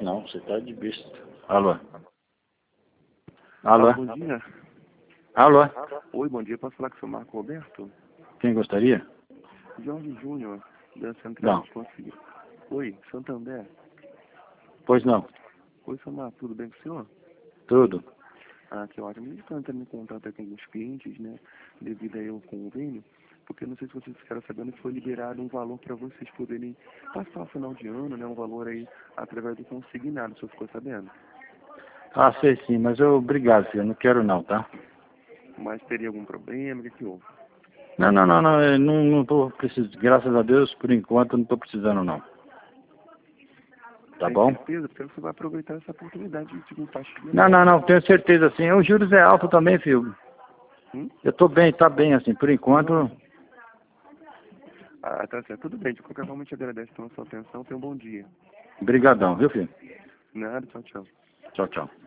Não, você tá de besta. Alô? Alô? Bom dia. Alô? Oi, bom dia. Posso falar com o seu Marco Roberto? Quem gostaria? Jorge Júnior, da Central Não. de Conselho. Oi, Santander. Pois não. Oi, seu Marco, tudo bem com o senhor? Tudo. Ah, que ótimo. Eu estou entrando em contato com alguns clientes, né, devido aí ao convênio, porque eu não sei se vocês ficaram sabendo que foi liberado um valor para vocês poderem passar o final de ano, né, um valor aí através do consignado, o senhor ficou sabendo? Ah, sei sim, mas obrigado, filho. Eu não quero não, tá? Mas teria algum problema? O que houve? Não, eu não tô precisando. Graças a Deus, por enquanto, eu não tô precisando não. Tá Tem bom? certeza? Porque você vai aproveitar essa oportunidade de um pastilha. Não, tenho certeza sim. Os juros é alto também, filho. Hum? Eu tô bem, tá bem assim. Por enquanto, Ah, tá certo. Tudo bem. De qualquer forma, eu te agradeço pela sua atenção. Tenha um bom dia. brigadão, viu, filho? Nada, tchau, tchau. Tchau, tchau.